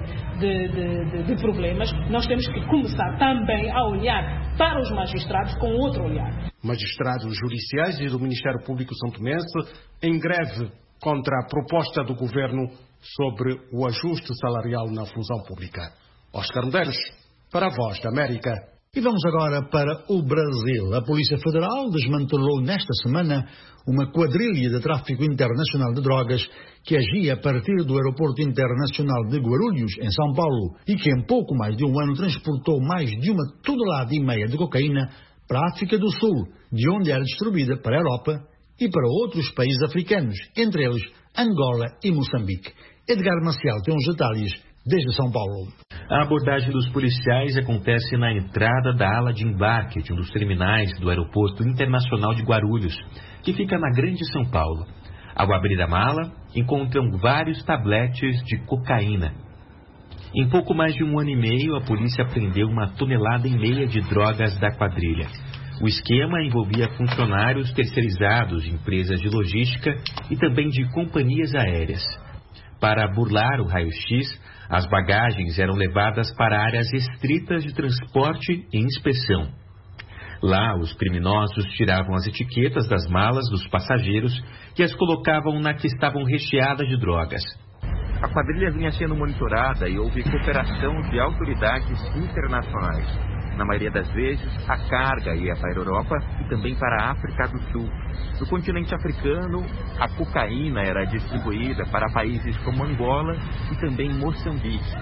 de problemas, nós temos que começar também a olhar para os magistrados com outro olhar. Magistrados judiciais e do Ministério Público santomense em greve contra a proposta do Governo sobre o ajuste salarial na função pública. Oscar Medeiros, para a Voz da América. E vamos agora para o Brasil. A Polícia Federal desmantelou nesta semana uma quadrilha de tráfico internacional de drogas que agia a partir do Aeroporto Internacional de Guarulhos, em São Paulo, e que em pouco mais de um ano transportou mais de 1,5 toneladas de cocaína para a África do Sul, de onde era distribuída para a Europa e para outros países africanos, entre eles Angola e Moçambique. Edgar Maciel tem os detalhes desde São Paulo. A abordagem dos policiais acontece na entrada da ala de embarque de um dos terminais do Aeroporto Internacional de Guarulhos, que fica na Grande São Paulo. Ao abrir a mala, encontram vários tabletes de cocaína. Em pouco mais de um ano e meio, a polícia apreendeu 1,5 toneladas de drogas da quadrilha. O esquema envolvia funcionários terceirizados de empresas de logística e também de companhias aéreas. Para burlar o raio-x, as bagagens eram levadas para áreas restritas de transporte e inspeção. Lá, os criminosos tiravam as etiquetas das malas dos passageiros e as colocavam na que estavam recheadas de drogas. A quadrilha vinha sendo monitorada e houve cooperação de autoridades internacionais. Na maioria das vezes, a carga ia para a Europa e também para a África do Sul. No continente africano, a cocaína era distribuída para países como Angola e também Moçambique.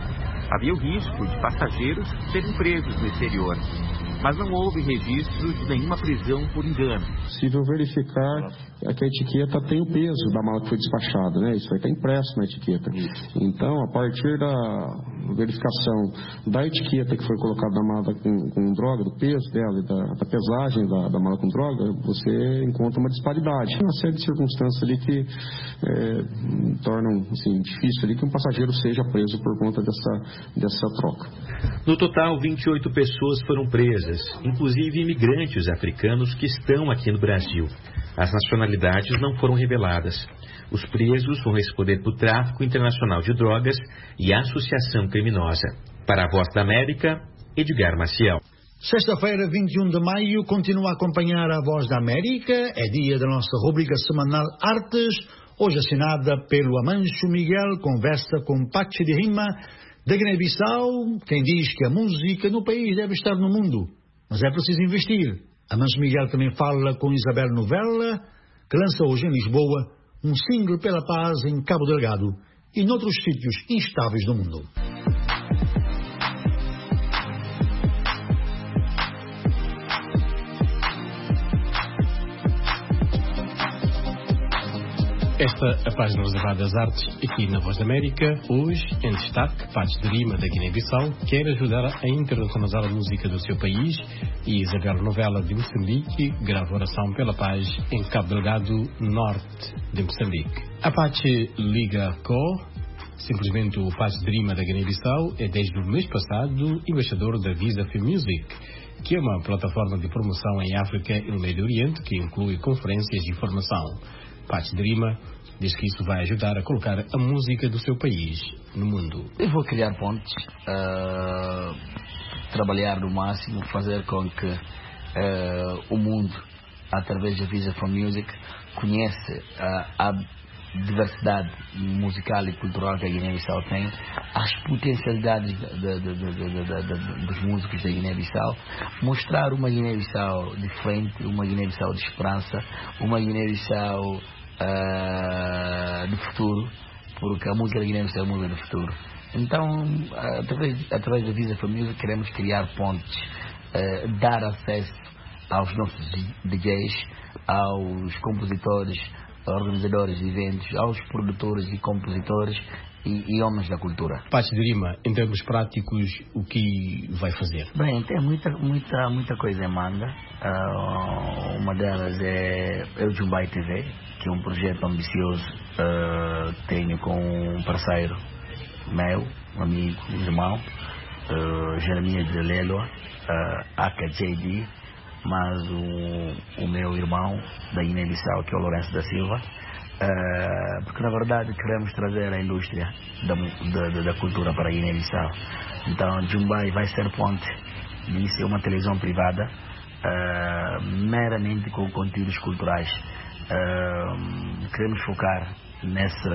Havia o risco de passageiros serem presos no exterior, mas não houve registro de nenhuma prisão por engano. Se possível verificar que a etiqueta tem o peso da mala que foi despachada, né? Isso vai estar impresso na etiqueta. Então, a partir da verificação da etiqueta que foi colocada na mala com droga, do peso dela e da pesagem da mala com droga, você encontra uma disparidade. Uma série de circunstâncias ali que tornam assim, difícil ali que um passageiro seja preso por conta dessa troca. No total, 28 pessoas foram presas, inclusive imigrantes africanos que estão aqui no Brasil. As nacionalidades não foram reveladas. Os presos vão responder por tráfico internacional de drogas e associação criminosa. Para a Voz da América, Edgar Maciel. Sexta-feira, 21 de maio, continua a acompanhar a Voz da América. É dia da nossa rubrica semanal Artes, hoje assinada pelo Amancio Miguel, conversa com Pachi de Rima, da Guiné-Bissau, quem diz que a música no país deve estar no mundo, mas é preciso investir. Amancio Miguel também fala com Isabel Novella, que lança hoje em Lisboa um single pela paz em Cabo Delgado e noutros sítios instáveis do mundo. Esta a página reservada às artes aqui na Voz da América. Hoje, em destaque, Pachi de Rima, da Guiné-Bissau, quer ajudar a internacionalizar a música do seu país, e Isabel Novella, de Moçambique, grava oração pela paz em Cabo Delgado, norte de Moçambique. A Pachi Liga Co, simplesmente o Pachi de Rima da Guiné-Bissau, é desde o mês passado embaixador da Visa for Music, que é uma plataforma de promoção em África e no Médio Oriente que inclui conferências de formação. Pachi de Rima diz que isso vai ajudar a colocar a música do seu país no mundo. Eu vou criar pontes, trabalhar no máximo, fazer com que o mundo, através da Visa for Music, conheça a diversidade musical e cultural que a Guiné-Bissau tem, as potencialidades dos músicos da Guiné-Bissau, mostrar uma Guiné-Bissau diferente, uma Guiné-Bissau de esperança, uma Guiné-Bissau do futuro, porque a música da Guiné-Bissau é a música do futuro. Então, através da Visa for Music, queremos criar pontes, dar acesso aos nossos DJs, aos compositores, organizadores de eventos, aos produtores e compositores e homens da cultura. Pachi de Rima, em termos práticos, o que vai fazer? Bem, tem muita coisa em manga. Uma delas é o Jumbai TV, que é um projeto ambicioso. Tenho com um parceiro meu, um amigo, um irmão, Jeremias de Lelo, AKJD, mas o meu irmão da Guiné-Bissau, que é o Lourenço da Silva, porque na verdade queremos trazer a indústria da cultura para a Guiné-Bissau. Então Jumbai vai ser ponte de ser uma televisão privada, meramente com conteúdos culturais. Queremos focar nesse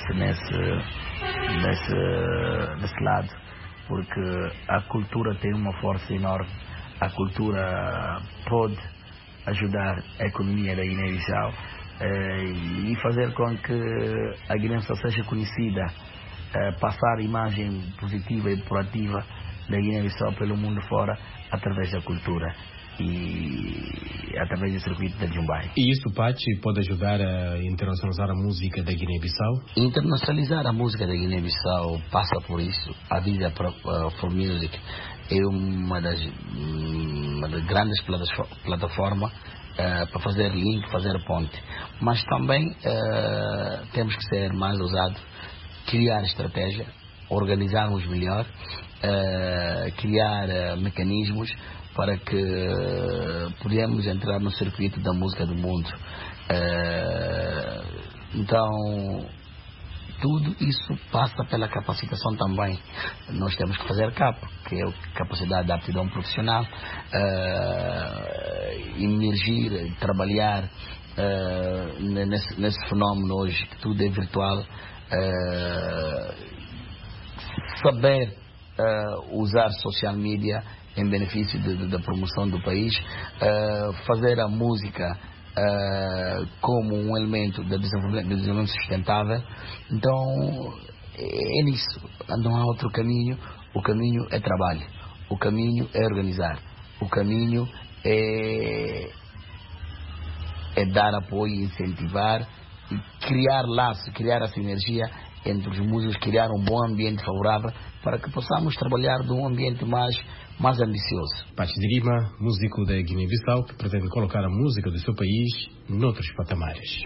lado, porque a cultura tem uma força enorme. A cultura pode ajudar a economia da Guiné-Bissau e fazer com que a Guiné-Bissau seja conhecida, passar a imagem positiva e proativa da Guiné-Bissau pelo mundo fora através da cultura e através do circuito da Jumbai. E isso, Pachi, pode ajudar a internacionalizar a música da Guiné-Bissau? Internacionalizar a música da Guiné-Bissau passa por isso. A Visa for Music é uma das grandes plataformas para fazer link, fazer ponte. Mas também temos que ser mais ousados, criar estratégia, organizarmos melhor, criar mecanismos para que podemos entrar no circuito da música do mundo. Então, tudo isso passa pela capacitação também. Nós temos que fazer CAP, que é a capacidade de aptidão profissional, emergir, trabalhar nesse fenómeno hoje, que tudo é virtual, saber usar social media em benefício da promoção do país, fazer a música como um elemento de desenvolvimento sustentável. Então é nisso, não há outro caminho. O caminho é trabalho, o caminho é organizar, o caminho é dar apoio, incentivar e criar laços, criar a sinergia entre os músicos, criar um bom ambiente favorável para que possamos trabalhar de um ambiente mais ambicioso. Pachi Dirima, músico da Guiné-Bissau, que pretende colocar a música do seu país noutros patamares.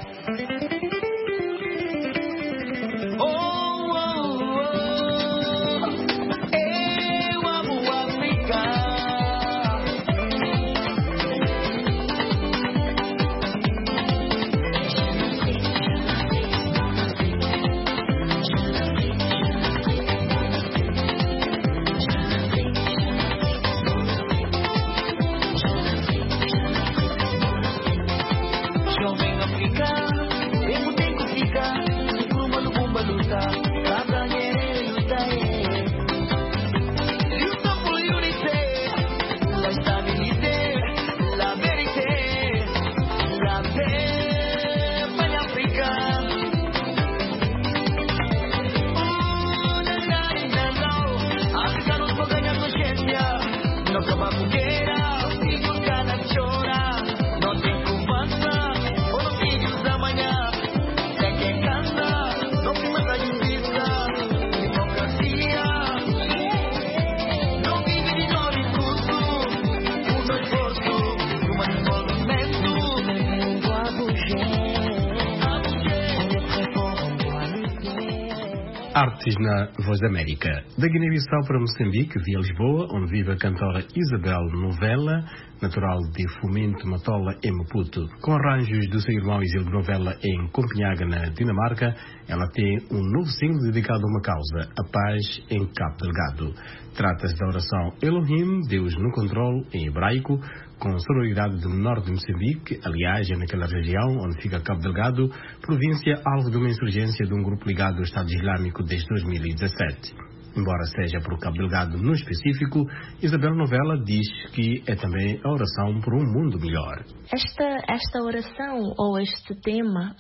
Artes na Voz da América. Da Guiné-Bissau para Moçambique, via Lisboa, onde vive a cantora Isabel Novella, natural de Fomento, Matola e Maputo. Com arranjos do seu irmão Isildo Novella em Copenhaga, na Dinamarca, ela tem um novo single dedicado a uma causa, a paz em Cabo Delgado. Trata-se da oração Elohim, Deus no controle, em hebraico, com sonoridade do norte de Moçambique, aliás, é naquela região onde fica Cabo Delgado, província alvo de uma insurgência de um grupo ligado ao Estado Islâmico desde 2017. Embora seja por Cabo Delgado no específico, Isabel Novella diz que é também a oração por um mundo melhor. Esta oração ou este tema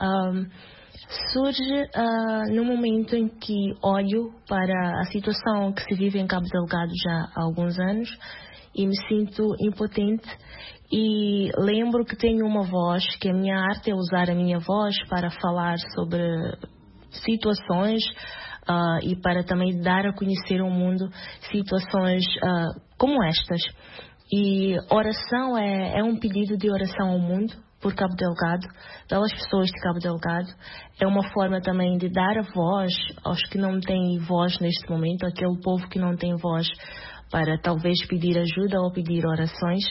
surge no momento em que olho para a situação que se vive em Cabo Delgado já há alguns anos e me sinto impotente e lembro que tenho uma voz, que a minha arte é usar a minha voz para falar sobre situações e para também dar a conhecer ao mundo situações como estas. E oração é um pedido de oração ao mundo por Cabo Delgado, pelas pessoas de Cabo Delgado. É uma forma também de dar a voz aos que não têm voz neste momento, aquele povo que não tem voz, para talvez pedir ajuda ou pedir orações.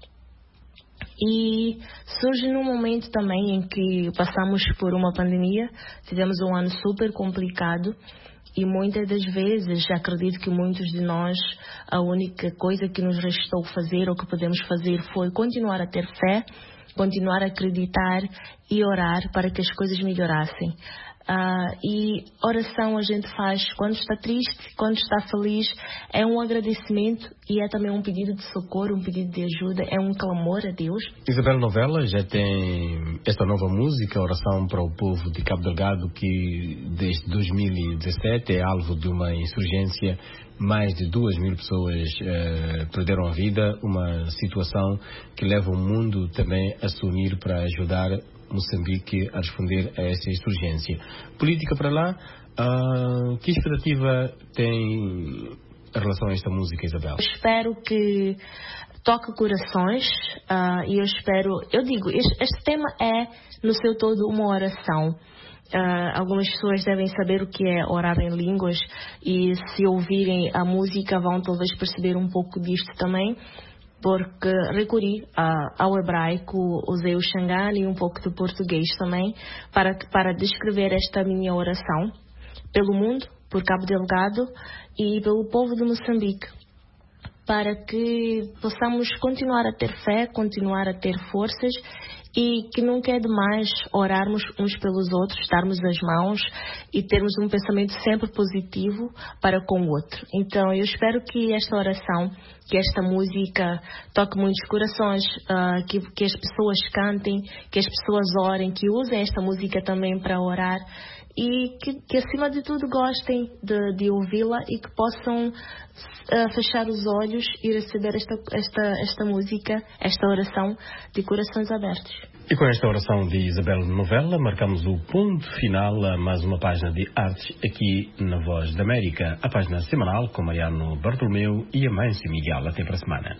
E surge num momento também em que passamos por uma pandemia, tivemos um ano super complicado e muitas das vezes acredito que muitos de nós a única coisa que nos restou fazer ou que podemos fazer foi continuar a ter fé, continuar a acreditar e orar para que as coisas melhorassem. E oração a gente faz quando está triste, quando está feliz, é um agradecimento e é também um pedido de socorro, um pedido de ajuda, é um clamor a Deus. Isabel Novella já tem esta nova música, Oração para o Povo de Cabo Delgado, que desde 2017 é alvo de uma insurgência. Mais de 2.000 pessoas perderam a vida, uma situação que leva o mundo também a se unir para ajudar Moçambique a responder a essa insurgência. Política para lá, que expectativa tem em relação a esta música, Isabel? Espero que toque corações e eu digo, este tema é no seu todo uma oração. Algumas pessoas devem saber o que é orar em línguas e se ouvirem a música vão talvez perceber um pouco disto também, porque recorri ao hebraico, usei o xangana e um pouco do português também para descrever esta minha oração pelo mundo, por Cabo Delgado e pelo povo de Moçambique, para que possamos continuar a ter fé, continuar a ter forças e que nunca é demais orarmos uns pelos outros, darmos as mãos e termos um pensamento sempre positivo para com o outro. Então eu espero que esta oração, que esta música toque muitos corações, que as pessoas cantem, que as pessoas orem, que usem esta música também para orar e que acima de tudo gostem de ouvi-la e que possam fechar os olhos e receber esta música, esta oração de corações abertos. E com esta oração de Isabel Novella, marcamos o ponto final a mais uma página de artes aqui na Voz da América, a página semanal com Mariano Bartolomeu e Amâncio Miguel. Até para a semana.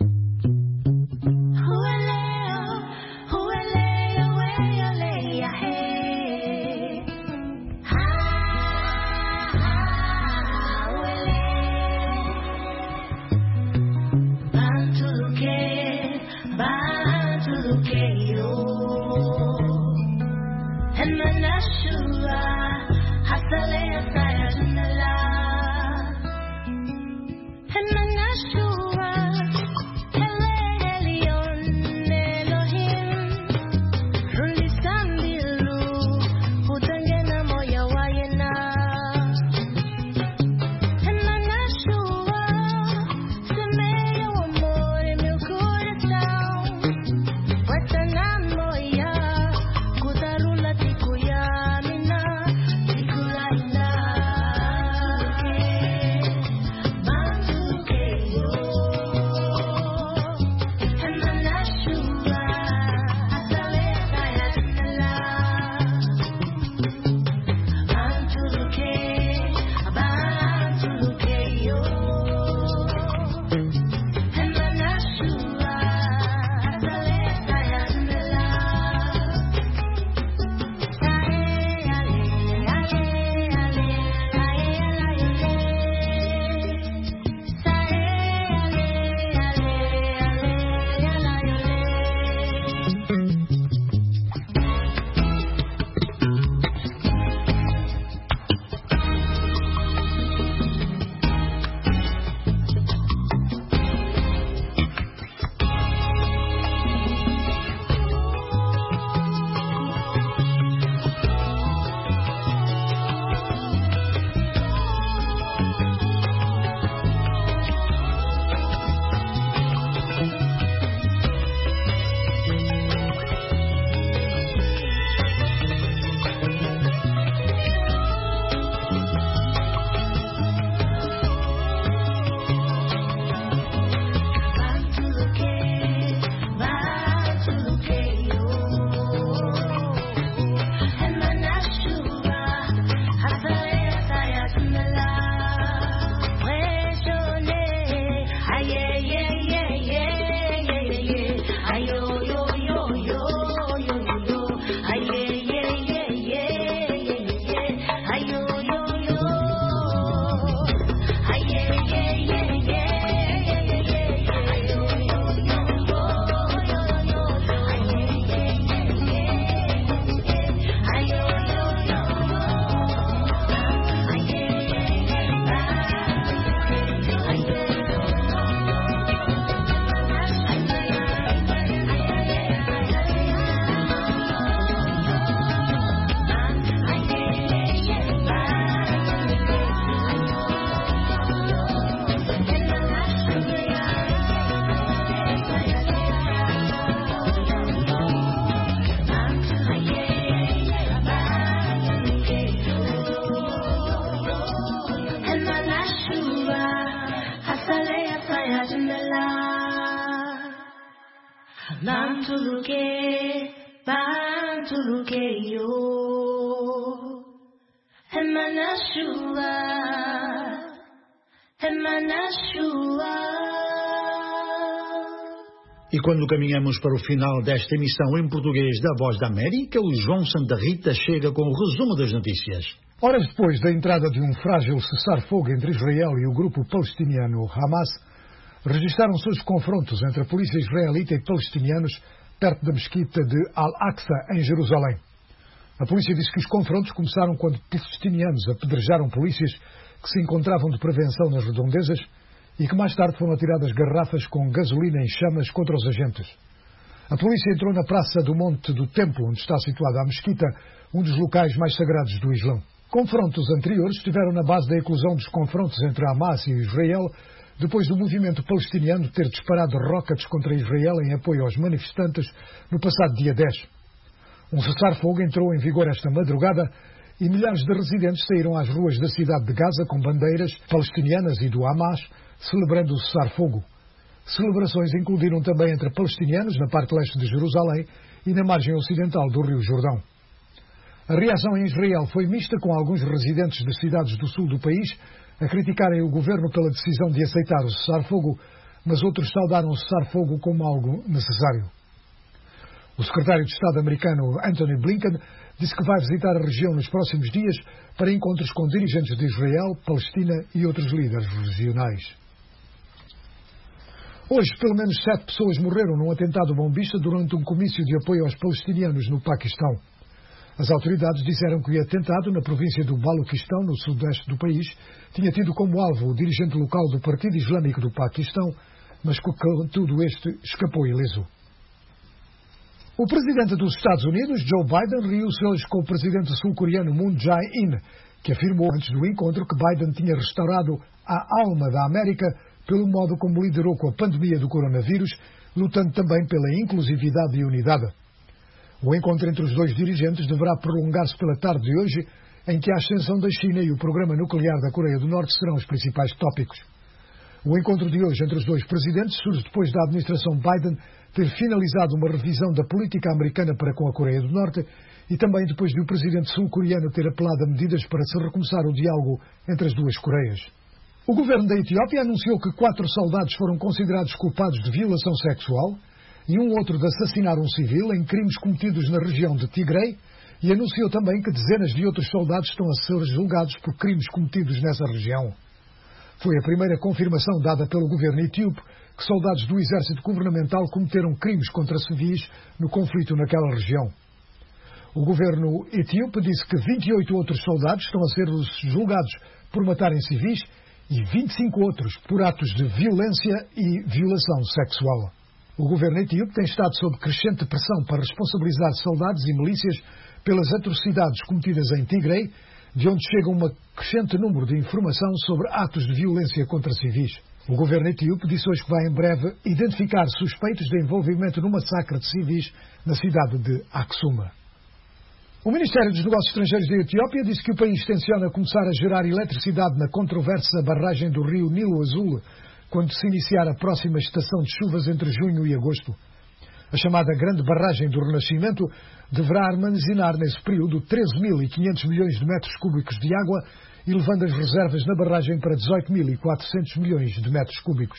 E quando caminhamos para o final desta emissão em português da Voz da América, o João Santa Rita chega com o resumo das notícias. Horas depois da entrada de um frágil cessar-fogo entre Israel e o grupo palestiniano Hamas, registaram-se os confrontos entre a polícia israelita e palestinianos perto da mesquita de Al-Aqsa, em Jerusalém. A polícia disse que os confrontos começaram quando palestinianos apedrejaram polícias que se encontravam de prevenção nas redondezas e que mais tarde foram atiradas garrafas com gasolina em chamas contra os agentes. A polícia entrou na praça do Monte do Templo, onde está situada a mesquita, um dos locais mais sagrados do Islão. Confrontos anteriores estiveram na base da eclosão dos confrontos entre Hamas e Israel, depois do movimento palestiniano ter disparado rockets contra Israel em apoio aos manifestantes no passado dia 10. Um cessar-fogo entrou em vigor esta madrugada e milhares de residentes saíram às ruas da cidade de Gaza com bandeiras palestinianas e do Hamas, celebrando o cessar-fogo. Celebrações incluíram também entre palestinianos na parte leste de Jerusalém e na margem ocidental do Rio Jordão. A reação em Israel foi mista, com alguns residentes de cidades do sul do país a criticarem o governo pela decisão de aceitar o cessar-fogo, mas outros saudaram o cessar-fogo como algo necessário. O secretário de Estado americano Antony Blinken disse que vai visitar a região nos próximos dias para encontros com dirigentes de Israel, Palestina e outros líderes regionais. Hoje, pelo menos 7 pessoas morreram num atentado bombista durante um comício de apoio aos palestinianos no Paquistão. As autoridades disseram que o atentado na província do Baluquistão, no sudeste do país, tinha tido como alvo o dirigente local do Partido Islâmico do Paquistão, mas contudo este escapou ileso. O presidente dos Estados Unidos, Joe Biden, reuniu-se hoje com o presidente sul-coreano Moon Jae-in, que afirmou antes do encontro que Biden tinha restaurado a alma da América pelo modo como liderou com a pandemia do coronavírus, lutando também pela inclusividade e unidade. O encontro entre os dois dirigentes deverá prolongar-se pela tarde de hoje, em que a ascensão da China e o programa nuclear da Coreia do Norte serão os principais tópicos. O encontro de hoje entre os dois presidentes surge depois da administração Biden ter finalizado uma revisão da política americana para com a Coreia do Norte e também depois de o presidente sul-coreano ter apelado a medidas para se recomeçar o diálogo entre as duas Coreias. O governo da Etiópia anunciou que 4 soldados foram considerados culpados de violação sexual e um outro de assassinar um civil em crimes cometidos na região de Tigray, e anunciou também que dezenas de outros soldados estão a ser julgados por crimes cometidos nessa região. Foi a primeira confirmação dada pelo governo etíope que soldados do exército governamental cometeram crimes contra civis no conflito naquela região. O governo etíope disse que 28 outros soldados estão a ser julgados por matarem civis e 25 outros por atos de violência e violação sexual. O governo etíope tem estado sob crescente pressão para responsabilizar soldados e milícias pelas atrocidades cometidas em Tigray, de onde chega um crescente número de informação sobre atos de violência contra civis. O governo etíope disse hoje que vai em breve identificar suspeitos de envolvimento no massacre de civis na cidade de Aksuma. O Ministério dos Negócios Estrangeiros da Etiópia disse que o país tenciona começar a gerar eletricidade na controversa barragem do rio Nilo Azul, quando se iniciar a próxima estação de chuvas entre junho e agosto. A chamada Grande Barragem do Renascimento deverá armazenar nesse período 13.500 milhões de metros cúbicos de água, elevando as reservas na barragem para 18.400 milhões de metros cúbicos.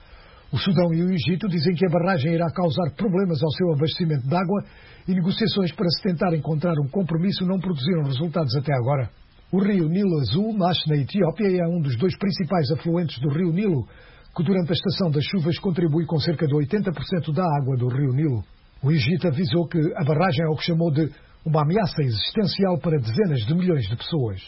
O Sudão e o Egito dizem que a barragem irá causar problemas ao seu abastecimento de água e negociações para se tentar encontrar um compromisso não produziram resultados até agora. O rio Nilo Azul nasce na Etiópia e é um dos 2 principais afluentes do rio Nilo, que durante a estação das chuvas contribui com cerca de 80% da água do rio Nilo. O Egito avisou que a barragem é o que chamou de uma ameaça existencial para dezenas de milhões de pessoas.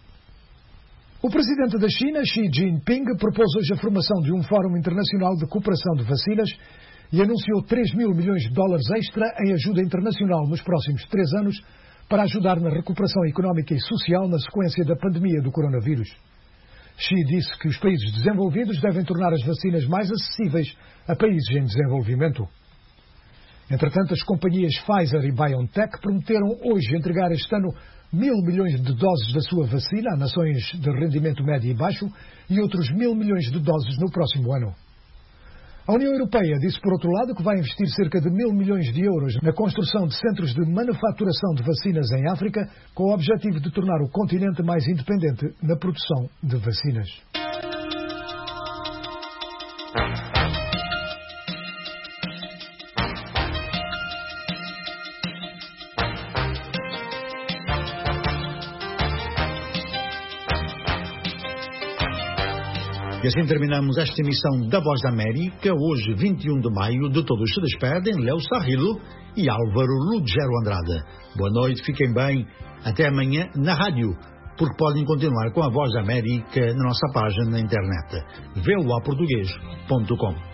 O presidente da China, Xi Jinping, propôs hoje a formação de um Fórum Internacional de Cooperação de Vacinas e anunciou 3 mil milhões de dólares extra em ajuda internacional nos próximos 3 anos para ajudar na recuperação económica e social na sequência da pandemia do coronavírus. Xi disse que os países desenvolvidos devem tornar as vacinas mais acessíveis a países em desenvolvimento. Entretanto, as companhias Pfizer e BioNTech prometeram hoje entregar este ano 1.000 milhões de doses da sua vacina a nações de rendimento médio e baixo e outros 1.000 milhões de doses no próximo ano. A União Europeia disse, por outro lado, que vai investir cerca de 1.000 milhões de euros na construção de centros de manufaturação de vacinas em África, com o objetivo de tornar o continente mais independente na produção de vacinas. E assim terminamos esta emissão da Voz da América, hoje 21 de maio. De todos se despedem Léo Sarrilo e Álvaro Lugero Andrade. Boa noite, fiquem bem, até amanhã na rádio, porque podem continuar com a Voz da América na nossa página na internet, voaportuguês.com.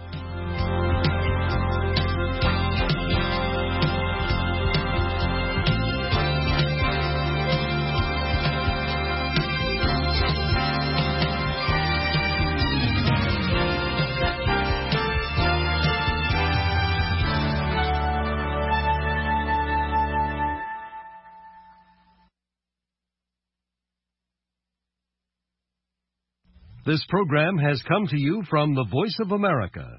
This program has come to you from the Voice of America,